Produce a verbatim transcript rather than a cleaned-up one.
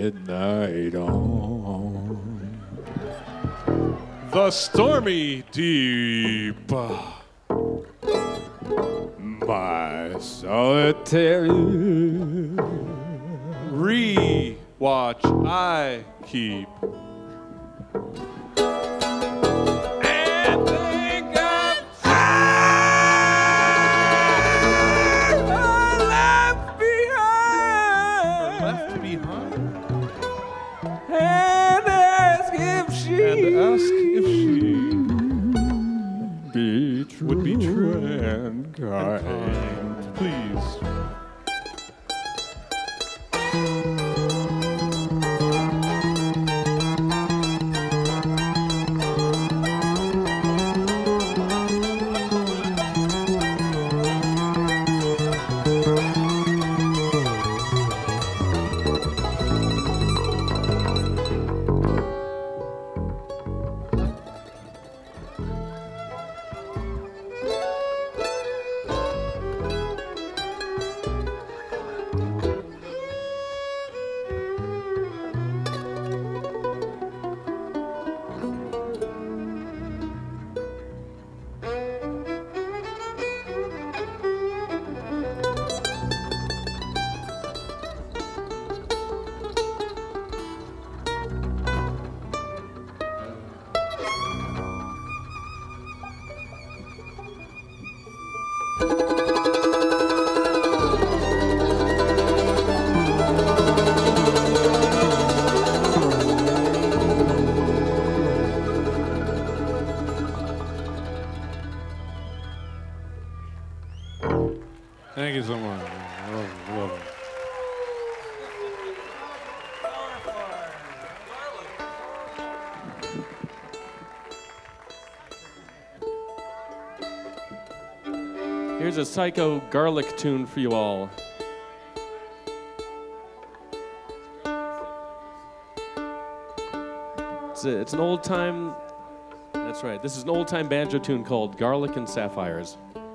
midnight on The stormy deep. my solitary Re-watch I keep. and think of left behind Left behind. and ask if she And ask if she be true would be true and kind. kind. Please. Thank you so much. I love it. I love it. Here's a Psycho Garlic tune for you all. It's, a, it's an old time, that's right, this is an old time banjo tune called Garlic and Sapphires.